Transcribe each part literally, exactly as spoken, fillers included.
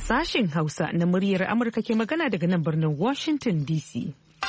Sashen Hausa na muryar Amurka ke magana daga nan birnin Washington D C.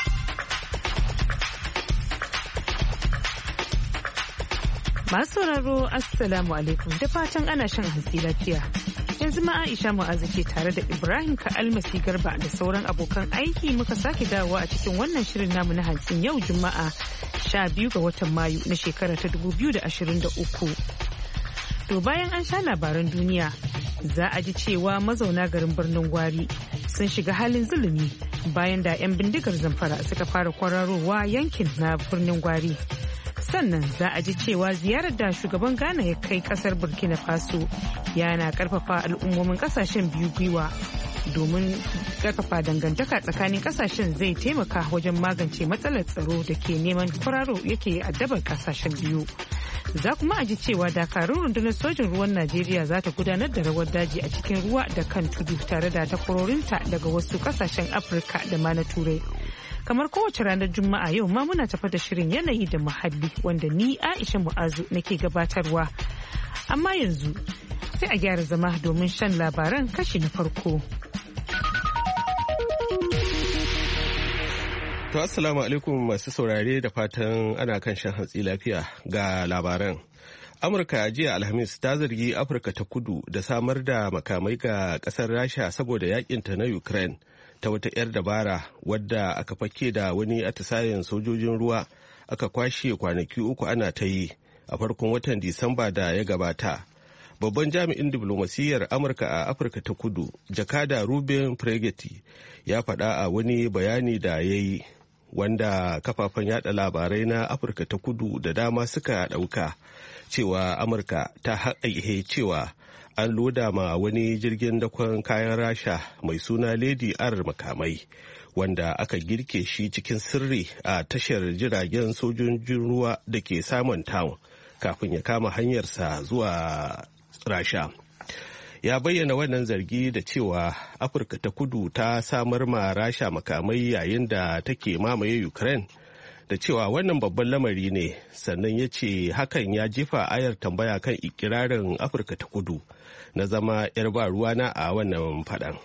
Masu sauraro Assalamu alaikum da fatan ana shan hantsi lafiya. Yanzu ma Aisha Mu'azu ce tare da Ibrahim Ka'almasi Garba da sauran abokan aiki muka sake dawowa a cikin wannan shirin namu na hantsin yau Juma'a sha biyu ga watan Mayu na shekara ta dubu biyu da ashirin da uku. To bayan an sha labaran duniya za a ji cewa mazauna garin birnin Gwari sun shiga halin zulumi bayan da 'yan bindigar Zamfara suka fara kwararowa yankin na birnin Gwari. Sannan za a ji cewa ziyarar da shugaban Ghana ya kai kasar Burkina Faso yana karfafa al'ummomin kasashen biyu gwiwa domin karfafa dangantaka tsakanin kasashen zai taimaka wajen magance matsalar tsaro da ke neman kwararo yake addabar kasashen biyu. Za kuma a ji cewa dakarun rundunar sojin ruwan Najeriya za ta gudanar da rawar daji a cikin ruwa da kan tudu tare da takwarorinta daga wasu kasashen Afirka da ma na Turai. Kamar kowace ranar Juma'a yau ma muna tafa da shirin yanayi da muhalli wanda ni Aisha Mu'azu nake gabatarwa. Amma yanzu sai a gyara zama domin shan labaran kashi na farko. To assalamu alaikum masu saurare da fatan ana kan shan hantsi lafiya ga labaran. Amurka jiya Alhamis ta zargi Afirka ta kudu da samar da makamai ga kasar Rasha saboda yakinta na Ukraine ta wata 'yar dabara wadda aka fake da wani atisayen sojojin ruwa aka kwashe kwanaki uku ana ta yi a farkon watan Disamba da ya gabata. Babban jami'in diplomasiyyar Amurka a Afirka ta kudu, jakada Ruben Fregeti, ya faɗa a wani bayani da ya yi wanda kafafen yada labarai na Afirka ta kudu da dama suka ɗauka cewa Amurka ta haƙaihe cewa an loda ma wani jirgin dakon kayan Rasha mai suna Lady R makamai wanda aka girke shi cikin sirri a tashar jiragen sojojin ruwa da ke Simon Town kafin ya kama hanyarsa zuwa Rasha. Ya bayyana wannan zargi da cewa Afirka ta kudu ta samar ma Rasha makamai yayin da take mamaye Ukraine da cewa wannan babban lamari ne, sannan ya ce hakan ya jefa ayar tambaya kan ikirarin Afirka ta kudu na zama 'yar ba ruwana a wannan faɗan.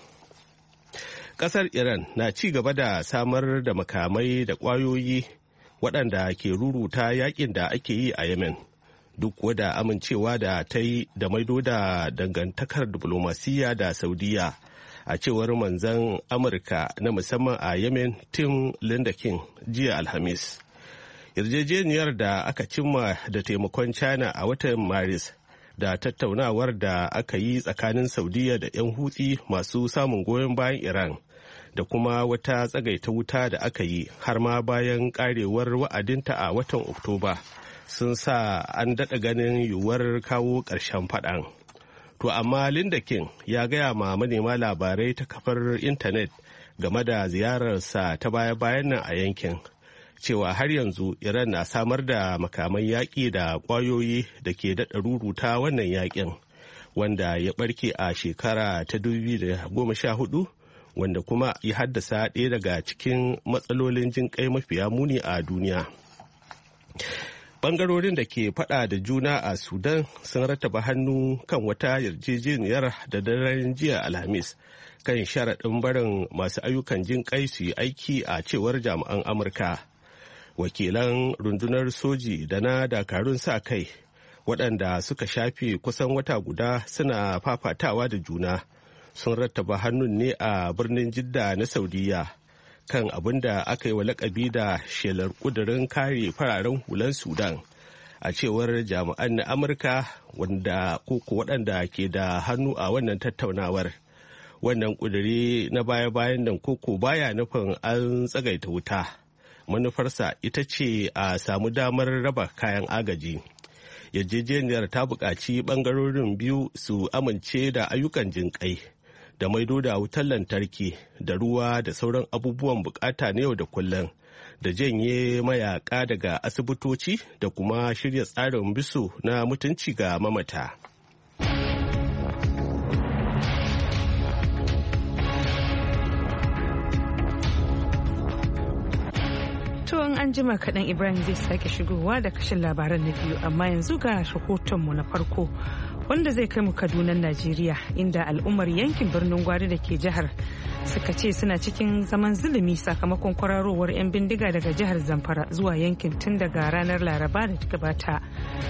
Ƙasar Iran na ci gaba da samar da makamai da ƙwayoyi waɗanda ke ruruta yakin da ake yi a Yemen. Duk wada amincewa da ta yi da maido da dangantakar diplomasiyya da Saudiya, a cewar manzan Amurka na musamman a Yemen Tim Lindekin jiya Alhamis. Yarjejeniyar da aka cimma da taimakon China a watan Maris da tattaunawar da aka yi tsakanin Saudiya da 'yan Hutsi masu samun goyon bayan Iran da kuma wata tsagaita wuta da aka yi har ma bayan karewar wa'adinta a watan Oktoba sun sa an daɗa ganin yiwuwar kawo ƙarshen faɗan. To amma Linda King ya gaya ma manema labarai ta kafar intanet game da ziyararsa ta baya-bayan nan a yankin cewa har yanzu Iran na samar da makaman yaƙi da ƙwayoyi da ke daɗa ruruta wannan yaƙin wanda ya ɓarke a shekara ta dubu biyu da goma sha hudu wanda kuma ya haddasa ɗaya daga cikin matsalolin jin ƙai mafiya muni a duniya. Bangarorin da ke fada da juna a Sudan sun rattaba hannu kan wata yarjejeniyar da daren jiya Alhamis kan sharaɗin barin masu ayyukan jin kai su yi aiki a cewar jami'an Amurka. Wakilan rundunar soji da na dakarun sa kai waɗanda suka shafe kusan wata guda suna fafatawa da juna sun rattaba hannun ne a birnin Jidda na Saudiya kan abin da aka yi wa lakabi da shelar kudurin kare fararen hulan Sudan, a cewar jami'an na Amurka wanda koko waɗanda ke da hannu a wannan tattaunawar. Wannan kuduri na baya-bayan nan koko baya nufin an tsagaita wuta. Manufarsa ita ce a samu damar raba kayan agaji. Yarjejeniyar ta buƙaci ɓangarorin biyu su amince da ayyukan jinƙai da maido da wutar lantarki da ruwa da sauran abubuwan bukata na yau da kullum da janye mayaka daga asibitoci da kuma shirya tsarin biso na mutunci ga mamata. To an jima kaɗan Ibrahim zai sake shigowa da kashin labaran na biyu, amma yanzu ga rahotonmu na farko wanda zai kai mu Kaduna, Najeriya, inda al'ummar yankin birnin Gwari da ke jihar suka ce suna cikin zaman zulumi sakamakon kwararowar 'yan bindiga daga jihar Zamfara zuwa yankin tun daga ranar Laraba da ta gabata.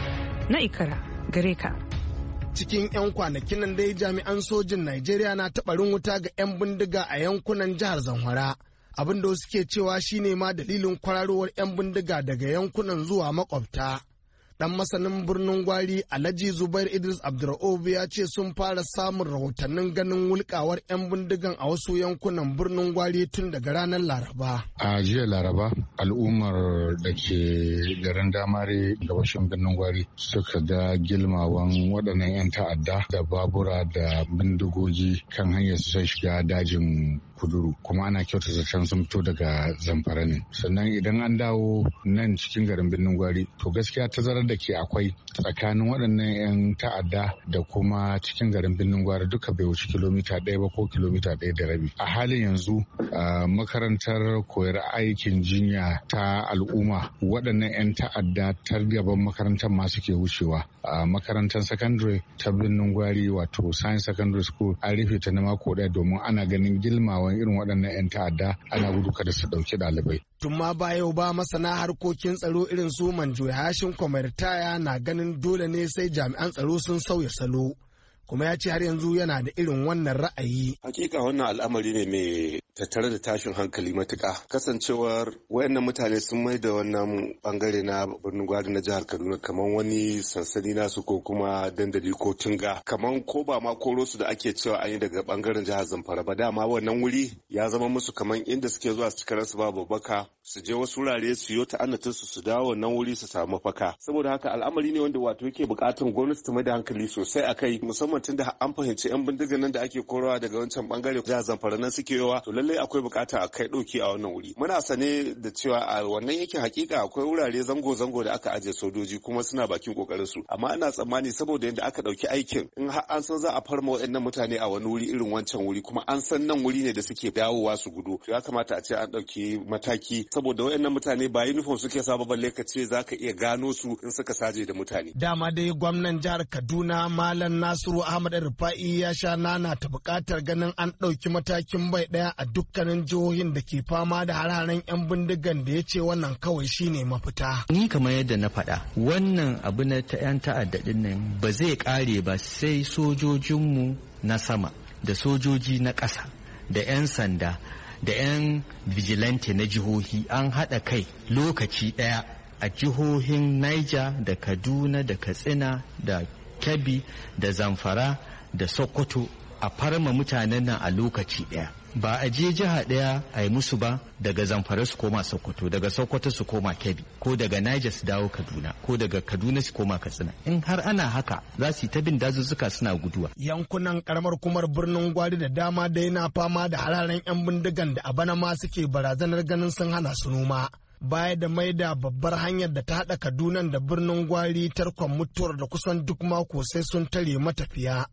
Na Ikara, gare ka. Cikin 'yan kwanakin nan dai jami'an sojin Najeriya na taɓarin wuta ga 'yan bindiga a yankunan jihar Zamfara. Abin da wasu ke cewa shine ma dalilin kwararowar 'yan bindiga daga yankunan zuwa makwabta. Dan masanin birnin Gwari Alhaji Zubair Idris Abdur'ub ya ce sun fara samun rahotannin ganin wulkawar 'yan bindigan a wasu yankunan birnin Gwari tun daga ranar Laraba. A jiya Laraba, al'ummar da ke garin Damare gabashin birnin Gwari suka ga gilmawan waɗannan 'yan ta'adda da babura da bindigogi kan hanyar su sai shiga dajin Kuduru, kuma ana kyautata can sun fito daga Zamfara ne. Sannan idan an dawo nan cikin garin birnin Gwari, to gaskiya tazarar da ke akwai tsakanin waɗannan 'yan ta'adda da kuma cikin garin birnin Gwari duka bai wuce kilomita ɗaya ba ko kilomita ɗaya da rabi. A halin yanzu makarantar koyar aikin jinya ta al'umma waɗannan 'yan ta'adda ta gaban makarantar ma suke wucewa. A makarantar sakandare ta birnin Gwari wato Science Secondary School an rufe ta na mako ɗaya domin ana ganin gilmawan irin waɗannan 'yan ta'adda ana gudu kada su ɗauki ɗalibai. Tun ma ba yau ba masana harkokin tsaro irin su Manjo Hashin Kwamartaya na ganin dole ne sai jami'an tsaro sun sauya salo. Kuma ya ce har yanzu yana da irin wannan ra'ayi. Hakika wannan al'amari ne mai tattare da tashin hankali matuka. Kasancewar wayannan mutane sun mai da wannan bangare na birnin Gwari na jihar Kaduna kamar wani sansani nasu ko kuma dandali ko tunga. Kamar ko ba ma koro su da ake cewa an yi daga bangaren jihar Zamfara ba, dama wannan wuri ya zama musu kamar inda suke zuwa su cika su babu baka, su je wasu wurare su yi ta'annatin su su dawo wannan wuri su samu mafaka. Saboda haka al'amari ne wanda wato yake buƙatar gwamnati ta mai da hankali sosai akai, musamman tun da an fahimci 'yan bindigan nan da ake korowa daga wancan bangare jihar Zamfara nan suke yawa, to lallai akwai bukata a kai ɗauki a wannan wuri. Muna sane da cewa a wannan yankin hakika akwai wurare zango-zango da aka ajiye sojoji kuma suna bakin kokarin su, amma ana tsammani saboda yadda aka ɗauki aikin in har an san za a farma waɗannan mutane a wani wuri irin wancan wuri kuma an san nan wuri ne da suke dawowa su gudu, to ya kamata a ce an ɗauki mataki saboda waɗannan mutane ba uniform suke sa ba, balle ka ce za ka iya gano su in suka saje da mutane. Dama dai gwamnan jihar Kaduna Malam Nasiru Ahmad Rufa'i ya sha nana ta buƙatar ganin an ɗauki matakin bai ɗaya a dukkanin jihohin da ke fama da hararen 'yan bindigan da ya ce wannan kawai shine mafita. Ni kamar yadda na faɗa, wannan abu na ta 'yan ta'adda ɗin nan ba zai ƙare ba sai sojojinmu na sama da sojoji na ƙasa da 'yan sanda da 'yan vigilante na jihohi an haɗa kai lokaci ɗaya a jihohin Niger da Kaduna da Katsina da Kebbi da Zamfara da Sokoto a farma mutanen nan a lokaci ɗaya. Ba a je jiha ɗaya a yi musu ba, daga Zamfara su koma Sokoto, daga Sokoto su koma Kebbi, ko daga Niger su dawo Kaduna, ko daga Kaduna su koma Katsina. In har ana haka za su yi ta bin dazuzzuka suna guduwa. Yankunan karamar kumar birnin Gwari da dama da yana fama da hararen 'yan bindigan da a bana ma suke barazanar ganin sun hana su noma. Baya da maida babbar hanyar da ta haɗa Kaduna da birnin Gwari tarkon mutuwar da kusan duk mako sai sun tare matafiya.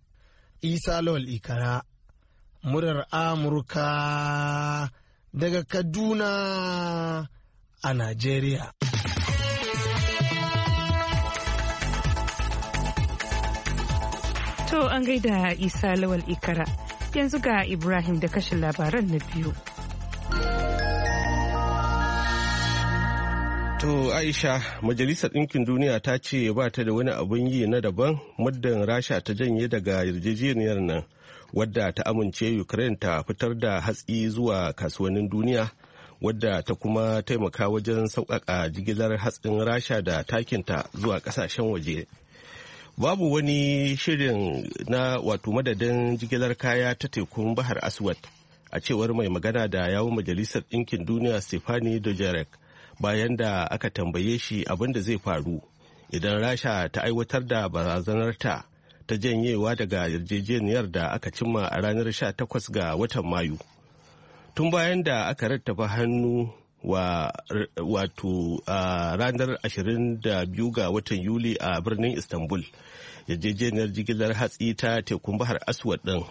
Isa Lawal Ikara, murar Amurka daga Kaduna a Najeriya. To an gaida Isa Lawal Ikara, yanzu ga Ibrahim da kashin labaran na biyu. To Aisha, Majalisar Ɗinkin Duniya ta ce ba ta da wani abun yi na daban muddin Rasha ta janye daga yarjejeniyar nan, wadda ta amince Ukraine ta fitar da hatsi zuwa kasuwannin duniya, wadda ta kuma taimaka wajen sauƙaƙa jigilar hatsin Rasha da takinta zuwa ƙasashen waje. Babu wani shirin na wato madadin jigilar kaya ta tekun Bahar Aswad, a cewar mai magana da yawun Majalisar Ɗinkin Duniya Stefani Dujarric, bayan da aka tambaye shi abin da zai faru idan Rasha ta aiwatar da barazanarta ta janyewa daga yarjejeniyar da aka cimma a ranar sha takwas ga watan Mayu. Tun bayan da aka rattaba hannu wa wato a ranar ashirin da biyu ga watan Yuli a birnin Istanbul, yarjejeniyar jigilar hatsi ta tekun Bahar Aswad din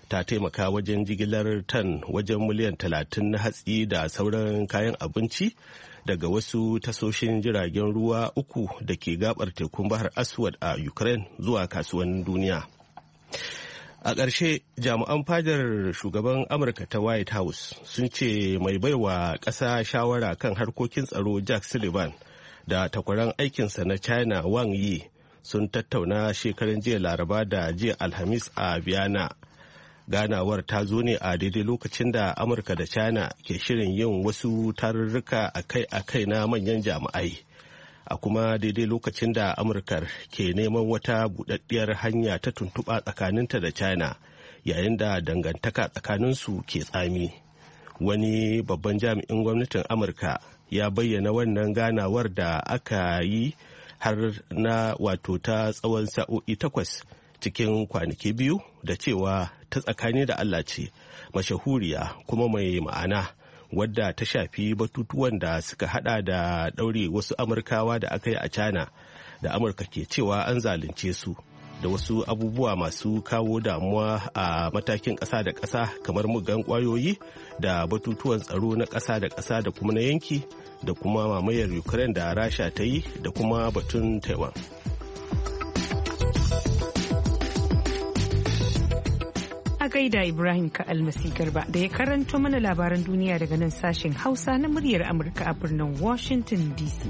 ta taimaka wajen jigilar tan wajen miliyan talatin na hatsi da sauran kayan abinci daga wasu tasoshin jiragen ruwa uku da ke gabar tekun bahar Aswad a Ukraine zuwa kasuwannin duniya. A ƙarshe, jami'an fadar shugaban Amurka ta White House sun ce mai baiwa ƙasa shawara kan harkokin tsaro Jack Sullivan da takwaran aikinsa na China Wang Yi sun tattauna shekaran jiya Laraba da jiya Alhamis a Vienna. Ganawar ta zo ne a daidai lokacin da Amurka da China ke shirin yin wasu tarurruka akai-akai na manyan jami'ai. A kuma daidai lokacin da Amurkar ke neman wata buɗaɗɗiyar hanya ta tuntuɓa tsakaninta da China yayin da dangantaka tsakaninsu ke tsami. Wani babban jami'in gwamnatin Amurka ya bayyana wannan ganawar da aka yi har na wato ta tsawon sa'o'i takwas cikin kwanaki biyu da cewa ta tsakani da Allah ce mashahuriya kuma mai ma'ana wadda ta shafi batutuwan da suka hada da ɗaure wasu Amurkawa da aka yi a China da Amurka ke cewa an zalunce su da wasu abubuwa masu kawo damuwa a matakin ƙasa da ƙasa kamar mugan ƙwayoyi da batutuwan tsaro na ƙasa da ƙasa da kuma na yanki da kuma mamayar Ukraine da Rasha ta yi da kuma batun Taiwan. A gaida Ibrahim ka almasi garba da ya karanto mana labaran duniya daga nan sashen Hausa na muryar Amurka a birnin Washington D C.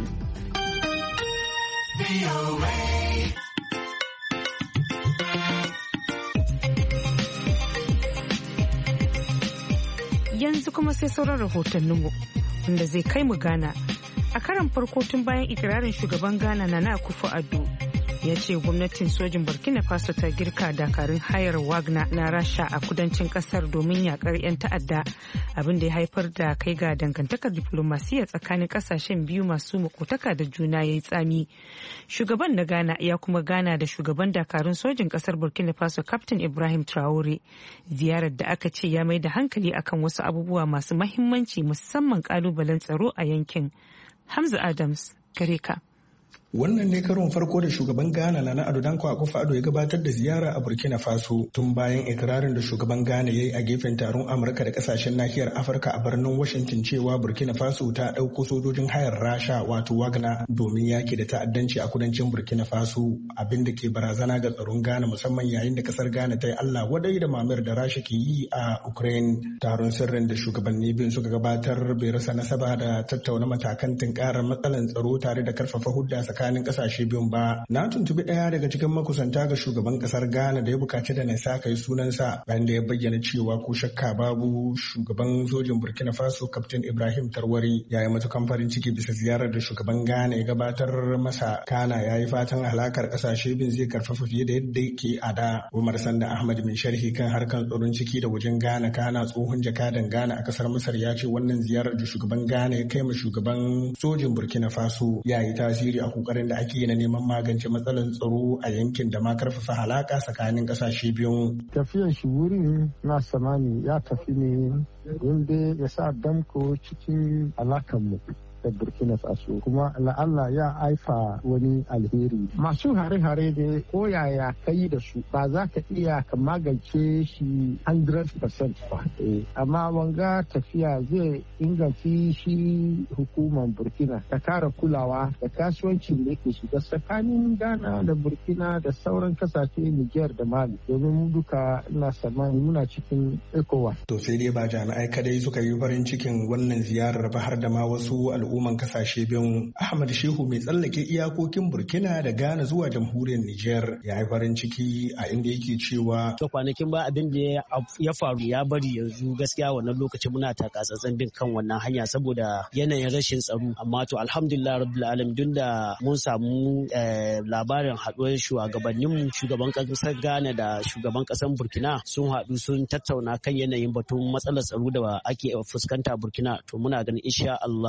Yanzu kuma sai sauran rahotanninmu wanda zai kai mu Ghana. A karan farko tun bayan ikirarin shugaban Ghana Nana Akufo-Addo ya ce gwamnatin sojin Burkina Faso ta girka dakarun hayar Wagner na Rasha a kudancin kasar domin yakar 'yan ta'adda, abin da ya haifar da kai ga dangantakar diplomasiya tsakanin kasashen biyu masu makotaka da juna ya yi tsami. Shugaban na Ghana ya kuma gana da shugaban dakarun sojin kasar Burkina Faso Captain Ibrahim Traore, ziyarar da aka ce ya mai da hankali akan wasu abubuwa masu mahimmanci musamman kalubalen tsaro a yankin. Hamza Adams, gare ka. Wannan ne karon farko da shugaban Ghana Nana Addo Dankwa Akufo-Addo ya gabatar da ziyara a Burkina Faso tun bayan ikirarin da shugaban Ghana ya yi a gefen taron Amurka da kasashen nahiyar Afirka a birnin Washington cewa Burkina Faso ta ɗauko sojojin hayar Rasha wato Wagner domin yaki da ta'addanci a kudancin Burkina Faso, abin da ke barazana ga tsaron Ghana musamman yayin da kasar Ghana ta yi Allah wadai da mamayar da Rasha ke yi a Ukraine. Taron sirrin da shugabanni biyun suka gabatar bai rasa nasaba da tattauna matakan tunkarar matsalan tsaro tare da karfafa hudda tsakanin kasashe biyun ba. Na tuntubi ɗaya daga cikin makusanta ga shugaban kasar Ghana da ya bukaci da na sa kai sunansa bayan da ya bayyana cewa ko shakka babu shugaban sojin Burkina Faso Captain Ibrahim Tarwari ya yi matukan farin ciki bisa ziyarar da shugaban Ghana ya gabatar masa. Kana ya yi fatan halakar kasashe biyun zai karfafa fiye da yadda yake a da. Umar Sanda Ahmad mai sharhi kan harkar tsaron ciki da wajen Ghana kana tsohon jakadan Ghana a kasar Masar ya ce wannan ziyarar da shugaban Ghana ya kai ma shugaban sojin Burkina Faso ya yi tasiri a kokarin da ake na neman magance matsalar tsaro a yankin da ma karfafa halaka tsakanin kasashe biyun. Tafiyar shi wurin na samani ya tafi ne wanda ya sa damko cikin alakanmu da Burkina Faso kuma la'alla ya haifa wani alheri. Masu hare-hare da koyaya kai da su ba za ka iya ka magance shi one hundred percent ba. Amma wanga tafiya zai inganci shi hukumar Burkina ta kara kulawa da kasuwancin da yake shiga tsakanin Ghana da Burkina da sauran kasashe Niger da Mali domin mu duka ina samani muna cikin ECOWAS. To sai dai ba jami'ai kadai suka yi farin cikin wannan ziyarar ba har da ma wasu al'umman kasashe biyun. Ahmad Shehu mai tsallake iyakokin Burkina da Ghana zuwa jamhuriyar Niger ya yi farin ciki a inda yake cewa to kwanakin ba abin da ya faru ya bari yanzu gaskiya wannan lokacin muna takatsantsan bin kan wannan hanya saboda yanayin rashin tsaro, amma to alhamdulillah rabbil alamin dun da mun samu labarin haɗuwar shugabannin mu shugaban kasar Ghana da shugaban kasar Burkina sun haɗu sun tattauna kan yanayin batun matsalar tsaro da ake fuskanta Burkina, to muna ganin insha Allah muna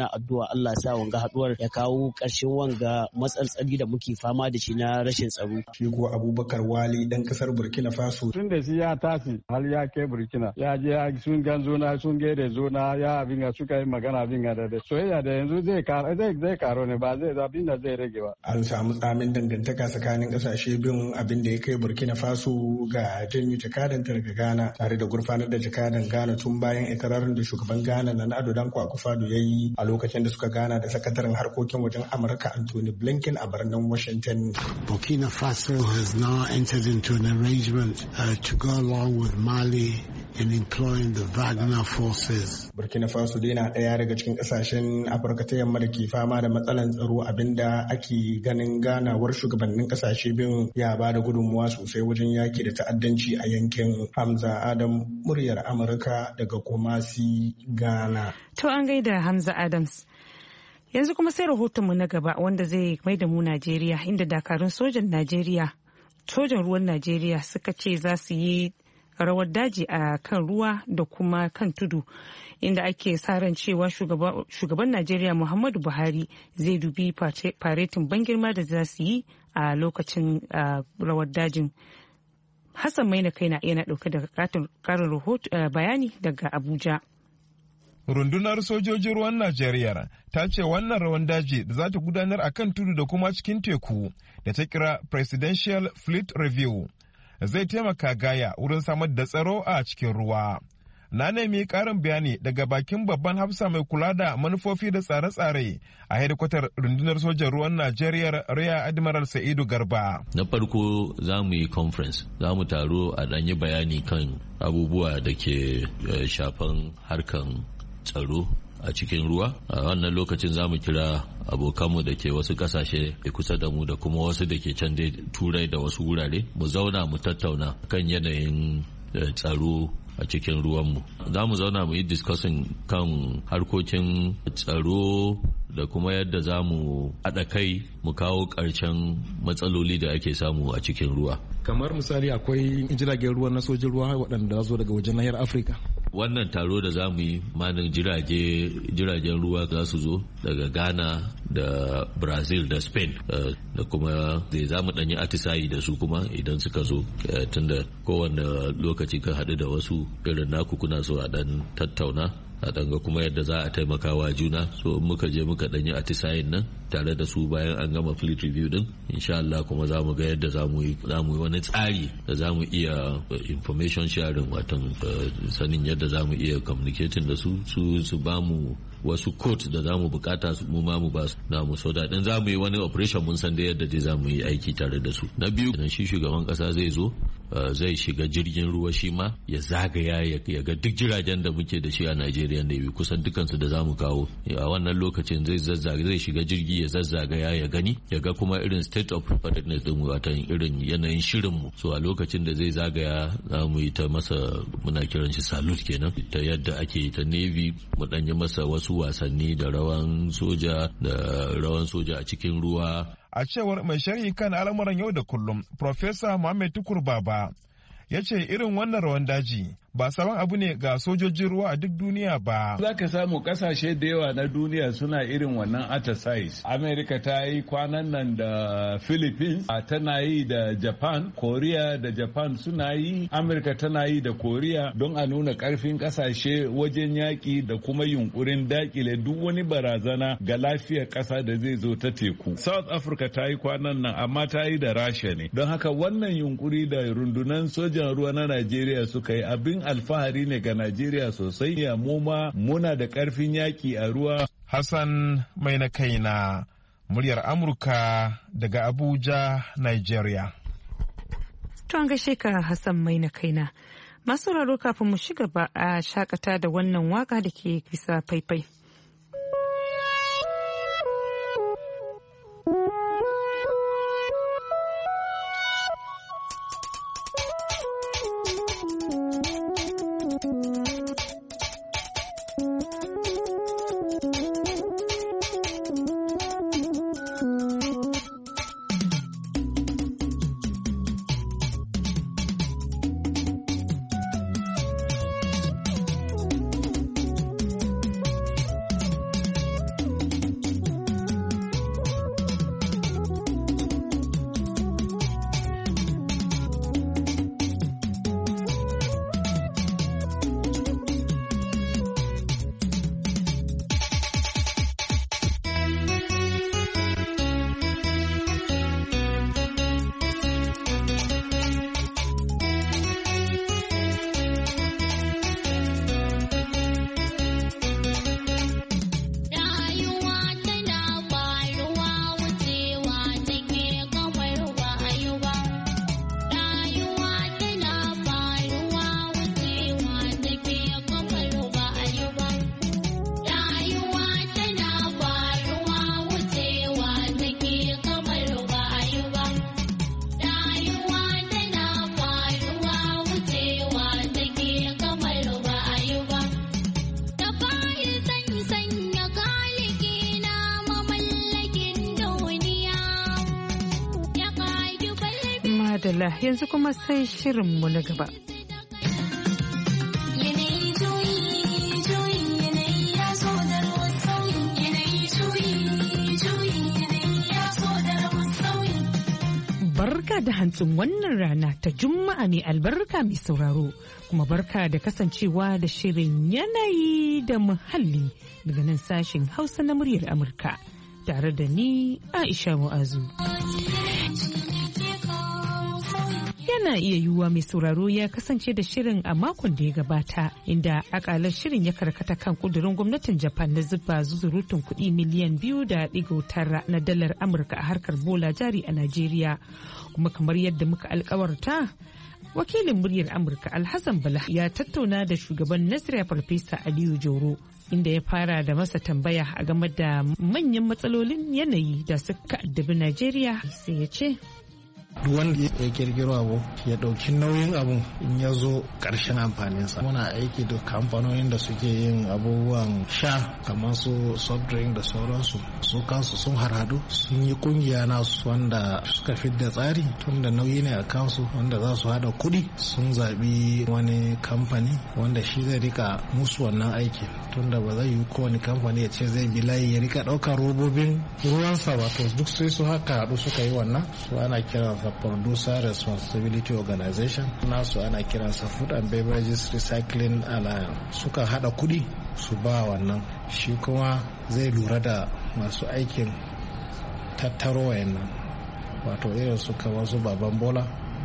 muna addu'a Allah sa wanga haduwar ya kawo ƙarshen wanga matsaltsali da muke fama da shi na rashin tsaro. Shi ko Abubakar Wali dan kasar Burkina Faso. Tun da shi ya tashi har ya kai Burkina ya je sun gan zona sun gaida zona ya abin ga suka yi magana abin ga da soyayya da yanzu zai karo zai zai karo ne ba zai abin da zai rage ba. An samu tsamin dangantaka tsakanin kasashe biyun abin da ya kai Burkina Faso ga janyo jakadan daga Ghana tare da gurfanar da jakadan Ghana tun bayan ikirarin da shugaban Ghana Nana Addo Dankwa Akufo-Addo ya yi a lokacin da suka gana da sakataren harkokin wajen Amurka Anthony Blinken a birnin Washington. Burkina Faso has now entered into an arrangement uh, to go along with Mali in employing the Wagner forces. Burkina Faso dai na ɗaya daga cikin ƙasashen Afirka ta yamma da ke fama da matsalan tsaro, abinda ake ganin ganawar shugabannin ƙasashe biyun ya ba da gudunmuwa sosai wajen yaki da ta'addanci a yankin. Hamza Adam, muryar Amurka daga Kumasi, Ghana. To an gaida Hamza Adams. Yanzu kuma sai rahotonmu na gaba wanda zai mai da mu Najeriya, inda dakarun sojan Najeriya, sojan ruwan Najeriya suka ce za su yi rawar daji a kan ruwa da kuma kan tudu, inda ake sa ran cewa shugaban Najeriya Muhammadu Buhari zai dubi faretin ban girma da za su yi a lokacin rawar dajin. Hassan Maina kaina yana ɗauke da ƙarin bayani daga Abuja. Rundunar sojojin ruwan Najeriya ta ce wannan rawan daji da za ta gudanar a kan tudu da kuma cikin teku da ta kira Presidential Fleet Review zai taimaka gaya wurin samar da tsaro a cikin ruwa. Na nemi ƙarin bayani daga bakin babban hafsa mai kula da manufofi da tsare-tsare a hedikwatar rundunar sojan ruwan Najeriya, Rear Admiral Sa'idu Garba. Na farko za mu yi conference, za mu taro a ɗanyi bayani kan abubuwa da ke shafan harkan tsaro a cikin ruwa. A wannan lokacin za mu kira abokanmu da ke wasu kasashe da kusa da mu da kuma wasu da ke can dai turai da wasu wurare, mu zauna mu tattauna kan yanayin tsaro a cikin ruwanmu. Za mu zauna mu yi discussing kan harkokin tsaro da kuma yadda za mu haɗa kai mu kawo ƙarshen matsaloli da ake samu a cikin ruwa. Kamar misali akwai jiragen ruwa na sojin ruwa waɗanda zo daga wajen nahiyar Afirka. Wannan taro da za mu yi manin jirage jiragen ruwa za su zo daga Ghana da Brazil da Spain da kuma zai za mu ɗanyi atisayi da su kuma idan suka zo, tunda kowane lokaci ka haɗu da wasu irin naku kuna so a ɗan tattauna a danga kuma yadda za a taimaka wa juna. So in muka je muka danyi atisayin nan tare da su bayan an gama fleet review din, insha Allah kuma za mu ga yadda za mu yi wani tsari da za mu iya information sharing, watan sanin yadda za mu iya communicating da su su su ba mu wasu code da za mu bukata mu ma mu ba su na mu so daɗin za mu yi wani operation mun san da yadda dai za mu yi aiki tare da su. Na biyu, shi shugaban ƙasa zai zo zai shiga jirgin ruwa shi ma ya zagaya ya ga duk jiragen da muke da shi a Najeriya da yi kusan dukansu da za mu kawo a wannan lokacin zai zazzaga zai shiga jirgi ya zazzagaya ya gani ya ga kuma irin state of preparedness din watan irin yanayin shirin mu. So a lokacin da zai zagaya za mu yi ta masa muna kiran shi salute kenan, ta yadda ake yi ta navy mu dan yi masa wasu wasanni da rawan soja da rawan soja a cikin ruwa. A cewar mai sharhi kan al'amuran yau da kullum, Profesa Muhammad Tukur Baba, ya ce irin wannan rawan daji ba sabon abu ne ga sojojin ruwa a duk duniya ba. Za ka samu kasashe da yawa na duniya suna irin wannan exercise. Amerika ta yi kwanan nan da Philippines, tana yi da Japan, Korea da Japan suna yi, Amerika tana yi da Korea don a nuna karfin kasashe wajen yaƙi da kuma yunkurin dakile duk wani barazana ga lafiyar ƙasa da zai zo ta teku. South Africa ta yi kwanan nan amma ta yi da Rasha ne. Don haka wannan yunkuri da rundunar sojan ruwa na Najeriya suka yi abin alfahari ne ga Najeriya sosai. Ya mu ma muna da karfin yaki a ruwa. Hassan mai na kaina, muryar Amurka daga Abuja, Nigeria. To an gaishe ka Hassan mai na kaina. Masu raro kafin mu shiga ba a shakata da wannan waka da ke bisa faifai. madalla yanzu kuma sai shirinmu na gaba. Barka da hantsin wannan rana ta Juma'a mai albarka mai sauraro, kuma barka da kasancewa da shirin yanayi da muhalli daga nan sashen Hausa na muryar Amurka tare da ni Aisha Mu'azu. Yana iya yiwuwa mai sauraro ya kasance da shirin a makon da ya gabata, inda akalar shirin ya karkata kan kudurin gwamnatin Japan na zuba zuzurutun kuɗi miliyan biyu da ɗigo tara na dalar Amurka a harkar bola jari a Najeriya. Kuma kamar yadda muka alkawarta, wakilin muryar Amurka Alhassan Bala ya tattauna da shugaban Nasiriya Farfesa Aliyu Jauro, inda ya fara da masa tambaya a game da manyan matsalolin yanayi da suka addabi Najeriya, sai ya ce. Duk wanda ya kirkiro abu ya dauki nauyin abun in ya zo karshen amfaninsa. Muna aiki da kamfanonin da suke yin abubuwan sha kamar su soft drink da sauransu, su kansu sun harhadu sun yi kungiya nasu wanda suka fidda tsari tun da nauyi ne a kansu wanda za su hada kudi. Sun zabi wani kamfani wanda shi zai rika musu wannan aiki, tun da ba zai yi kowane kamfani ya ce zai bi layi ya rika daukar robobin ruwansa ba, to duk sai su haka hadu suka yi wannan. Su ana kiransa Producer Responsibility Organization, nasu ana kiransa Food and Beverages Recycling Alliance. Suka hada kudi su ba wannan, shi kuma zai lura da masu aikin tattaro wayannan, wato irin su kamar su baban bola,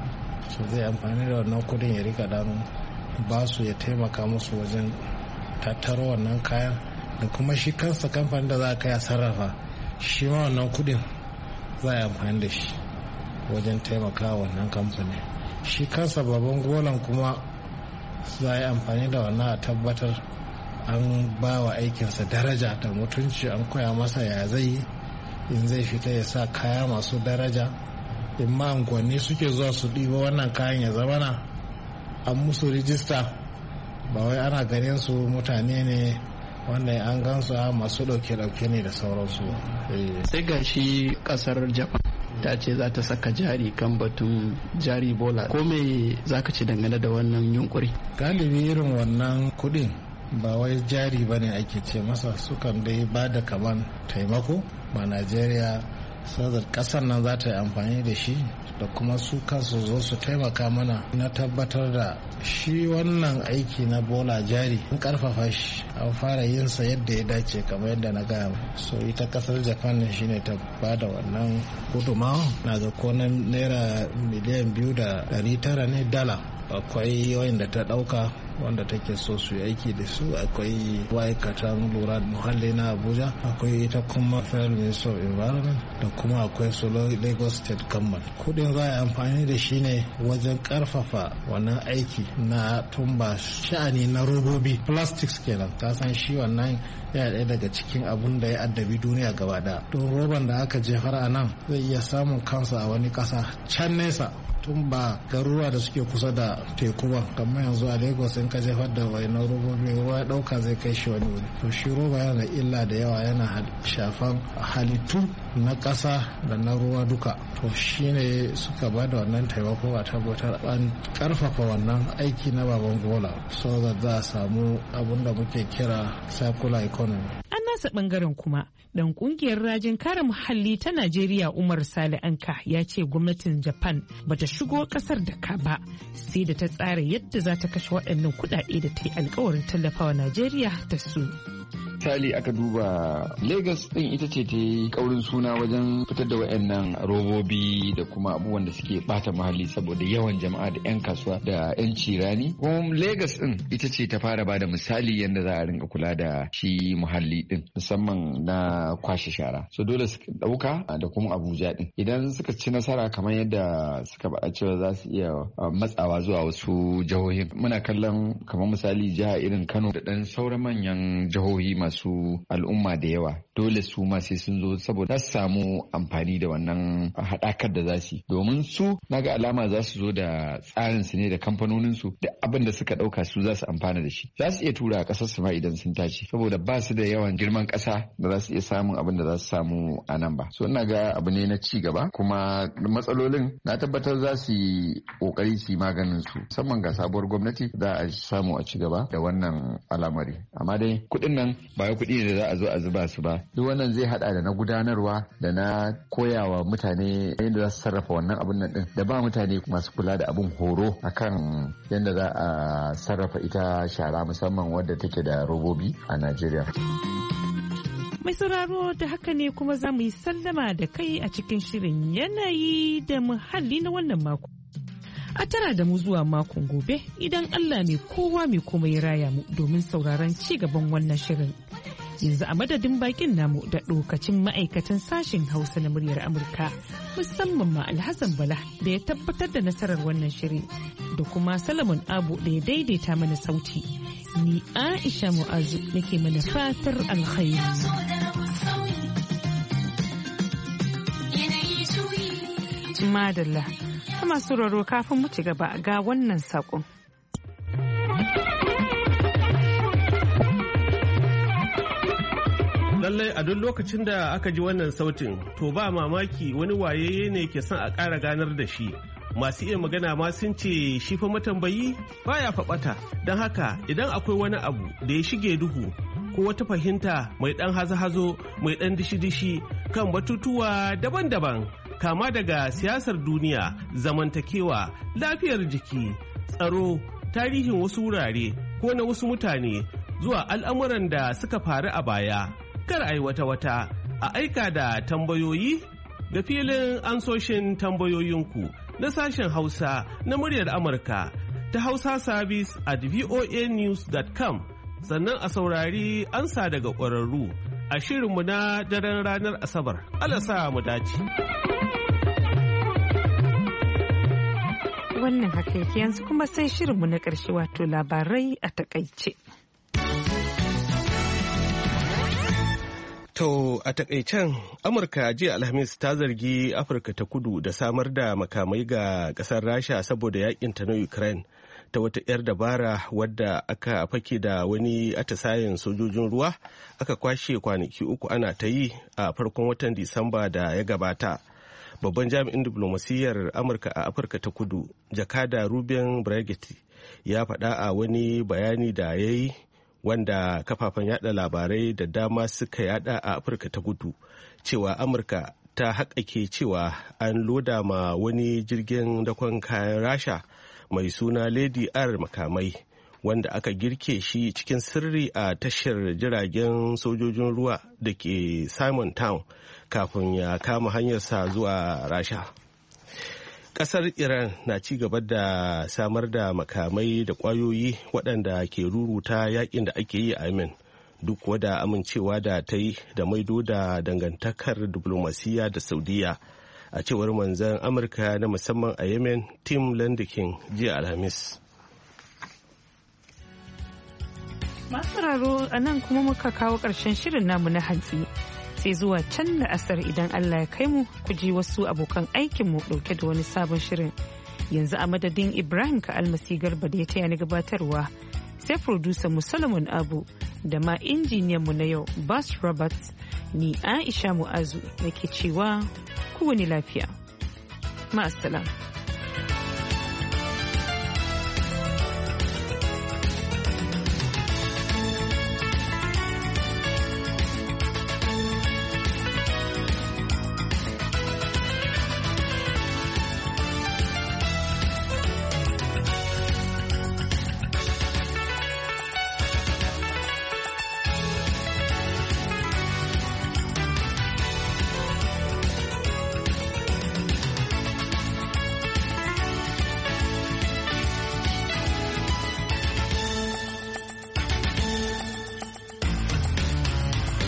su zai amfani da wannan kudin ya rika dan ba su ya taimaka musu wajen tattaro wannan kayan, da kuma shi kansa kamfanin da za a kai a sarrafa shi ma wannan kudin za a yi amfani da shi wajen taimaka wannan kamfani. Shi kansa babban golan kuma za a yi amfani da wannan a tabbatar an ba wa aikinsa daraja da mutunci, an koya masa ya zai in zai fita ya sa kaya masu daraja. In ma unguwanni suke zuwa su ɗiba wannan kayan ya zama na an musu rijista, ba wai ana ganin su mutane ne wannan an gansu masu ɗauke-ɗauke ne da sauransu. Sai ga shi ƙasar Japan ta ce za ta saka jari kan batun jari bola, ko me za ka ce dangane da wannan yunkuri? Galibi irin wannan kudin ba wai jari ba ne ake ce masa, sukan dai ba da kaman taimako ba Najeriya, saboda kasar nan za ta yi amfani da shi da kuma su kansu zo su taimaka mana na tabbatar da shi wannan aiki na bola jari an karfafa shi, an fara yin sa yadda ya dace kamar yadda na gaya. So ita kasar Japan ne shine ta bada wannan gudumawa, na ga konan naira miliyan biyu da dari tara ne dala. Akwai wanda ta dauka wanda take so su yi aiki da su, akwai ma'aikatan lura da muhalli na Abuja, akwai ita kuma Federal Ministry of Environment, da kuma akwai solo Lagos State Government. Kudin za a yi amfani da shi ne wajen karfafa wannan aiki na tumba sha'ani na robobi, plastics kenan. Ka san shi wannan yana ɗaya daga cikin abun da ya addabi duniya gaba da. Don roban da aka jefar a nan zai iya samun kansa a wani ƙasa can nesa, tun ba garuruwa da suke kusa da teku ba. Kamar yanzu a Lagos in ka jefar da wayannan robobi, ruwa ya dauka zai kai shi wani wuri. To shi roba yana da illa da yawa, yana shafan halittu na ƙasa da na ruwa duka. To shi ne suka ba da wannan taimako a tabbatar an karfafa wannan aiki na baban gola, so da za a samu abun da muke kira circular economy. An nasa bangaren kuma dan kungiyar rajin kare muhalli ta Najeriya Umar Sale Anka ya ce gwamnatin Japan bata shigo kasar da ka ba, sai da ta tsara yadda za ta kashe waɗannan kuɗaɗe da ta yi alkawarin tallafawa Najeriya da su. misali aka duba Lagos din ita ce ta yi kaurin suna wajen fitar da wayannan robobi da kuma abubuwan da suke bata muhalli saboda yawan jama'a da 'yan kasuwa da 'yan cirani. Kuma Lagos din ita ce ta fara bada misali yadda za a rinka kula da shi muhalli din musamman na kwashe shara. So dole su dauka da kuma Abuja din. Idan suka ci nasara kamar yadda suka faɗa cewa za su iya matsawa zuwa wasu jihohin. Muna kallon kamar misali jiha irin Kano da ɗan sauran manyan jihohi masu masu al'umma da yawa dole su ma sai sun zo saboda su samu amfani da wannan haɗakar da za su yi domin su naga alama za su zo da tsarin su ne da kamfanonin su da abin da suka ɗauka su za su amfana da shi za su iya tura a ƙasar su ma idan sun tashi saboda ba su da yawan girman ƙasa da za su iya samun abin da za su samu a nan ba so ina ga abu ne na ci gaba kuma matsalolin na tabbatar za su yi ƙoƙari su yi maganin su musamman ga sabuwar gwamnati za a samu a ci gaba da wannan al'amari amma dai kuɗin nan ba wai kuɗi ne da za a zo a zuba su ba duk wannan zai hada da na gudanarwa da na koyawa mutane yadda za su sarrafa wannan abin nan din da ba mutane masu kula da abin horo akan yadda za a sarrafa ita shara musamman wadda take da robobi a Najeriya. Mai sauraro da haka ne kuma za mu yi sallama da kai a cikin shirin yanayi da muhalli na wannan mako. A tara da mu zuwa makon gobe idan Allah mai kowa mai kuma ya raya mu domin sauraron ci gaban wannan shirin. Yanzu a madadin bakin namu da lokacin ma'aikatan sashen Hausa na muryar Amurka musamman ma Alhassan Bala da ya tabbatar da nasarar wannan shirin da kuma Salamun Abu da ya daidaita mana sauti. Ni Aisha Mu'azu nake mana fatar alkhairi. Madalla. Kama sauraro kafin mu ci gaba ga wannan saƙon. Lallai a duk lokacin da aka ji wannan sautin to ba mamaki wani wayayye ne ke son a ƙara ganar da shi. Masu iya magana ma sun ce shi fa matambayi baya faɓata don haka idan akwai wani abu da ya shige duhu ko wata fahimta mai ɗan hazo-hazo mai ɗan dishi-dishi kan batutuwa daban-daban. Kama daga siyasar duniya, zamantakewa, lafiyar jiki, tsaro, tarihin wasu wurare ko na wasu mutane zuwa al'amuran da suka faru a baya. Kar a yi wata-wata a aika da tambayoyi da filin ansoshin tambayoyinku na sashen Hausa na muryar Amurka ta Hausa Service at voa news dot com sannan a saurari ansa daga ƙwararru a shirinmu na daren ranar Asabar. Allah sa mu dace. Wannan haka yake yanzu kuma sai shirinmu na ƙarshe wato labarai a takaice. To a takaicen Amurka jiya Alhamis ta zargi Afirka ta kudu da samar da makamai ga ƙasar Rasha saboda yakinta na Ukraine ta wata 'yar dabara wadda aka fake da wani atisayen sojojin ruwa aka kwashe kwanaki uku ana ta yi a farkon watan Disamba da ya gabata. Babban jami'in diplomasiyyar Amurka a Afirka ta kudu, jakada Ruben Breguet, ya faɗa a wani bayani da ya yi wanda kafafen yada labarai da dama suka yada a Afirka ta kudu cewa Amurka ta haƙaƙe cewa an loda ma wani jirgin dakon kayan Rasha mai suna Lady R makamai wanda aka girke shi cikin sirri a tashar jiragen sojojin ruwa da ke Simon Town kafin ya kama hanyarsa zuwa Rasha. Kasar Iran na ci gaba da samar da makamai da kwayoyi waɗanda ke ruruta yakin da ake yi a Yemen duk wada amincewa da ta yi da maido da dangantakar diplomasiya da Saudiya a cewar manzan Amurka na musamman a Yemen Tim Landikin jiya Alhamis. Masu raro a nan kuma muka kawo ƙarshen shirin namu na hantsi. Sai zuwa can da asar idan Allah ya kai mu ku ji wasu abokan aikinmu ɗauke da wani sabon shirin. Yanzu a madadin Ibrahim ka almasi garba da ya taya ni gabatarwa sai producer mu Solomon Abu da ma injiniyan mu na yau Bas Roberts ni Aisha Mu'azu nake cewa ku wani lafiya. Ma'assalam.